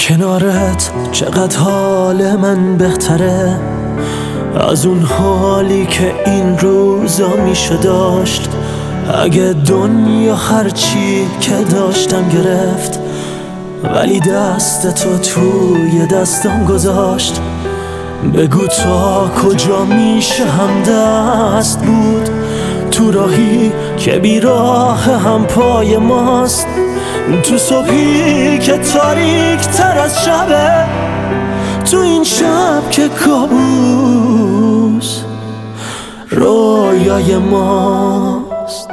کنارت چقدر حال من بهتره از اون حالی که این روزا میشه داشت. اگه دنیا هرچی که داشتم گرفت، ولی دست تو توی دستم گذاشت. بگو تا کجا میشه هم دست بود تو راهی که بیراه هم پای ماست، تو صبحی که تاریک تر از شبه، تو این شب که کابوس رویای ماست.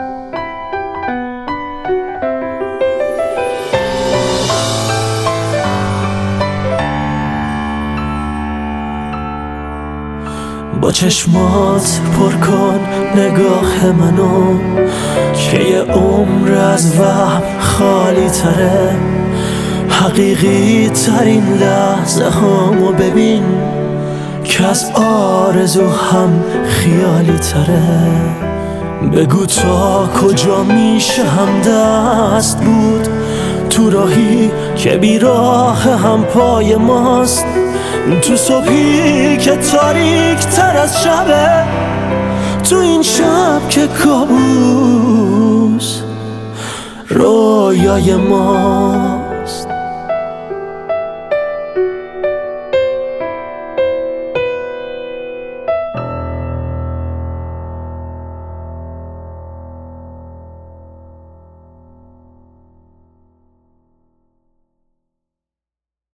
با چشمات پر کن نگاه منو که یه عمر از وهم خالی تره. حقیقی ترین لحظه هامو ببین که از آرزو هم خیالی تره. بگو تا کجا میشه هم دست بود تو راهی که بیراه هم پای ماست، تو صبحی که تاریک تر از شبه، تو این شب که کابوس رویای ما.